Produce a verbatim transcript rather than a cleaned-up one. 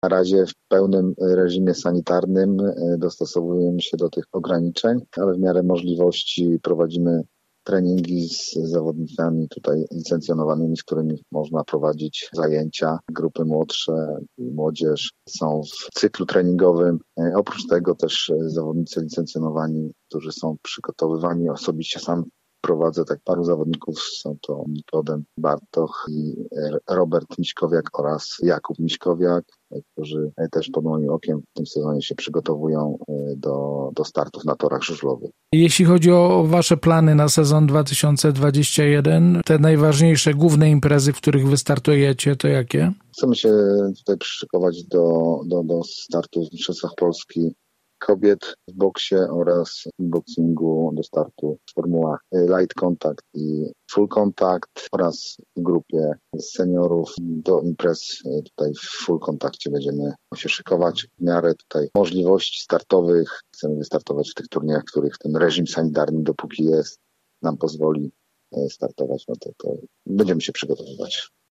Na razie w pełnym reżimie sanitarnym dostosowujemy się do tych ograniczeń, ale w miarę możliwości prowadzimy treningi z zawodnikami tutaj licencjonowanymi, z którymi można prowadzić zajęcia. Grupy młodsze, młodzież są w cyklu treningowym. Oprócz tego też zawodnicy licencjonowani, którzy są przygotowywani osobiście. Sam prowadzę tak paru zawodników, są to Nikodem Bartoch i Robert Miśkowiak oraz Jakub Miśkowiak, którzy też pod moim okiem w tym sezonie się przygotowują do, do startów na torach żużlowych. Jeśli chodzi o Wasze plany na sezon dwa tysiące dwudziesty pierwszy, te najważniejsze, główne imprezy, w których wystartujecie, to jakie? Chcemy się tutaj przyszykować do, do, do startów w Mistrzostwach Polski kobiet w boksie oraz w boxingu do startu w formułach light contact i full contact oraz w grupie seniorów do imprez tutaj w full contaccie będziemy się szykować w miarę tutaj możliwości startowych. Chcemy wystartować w tych turniejach, w których ten reżim sanitarny, dopóki jest, nam pozwoli startować, no to, to będziemy się przygotowywać.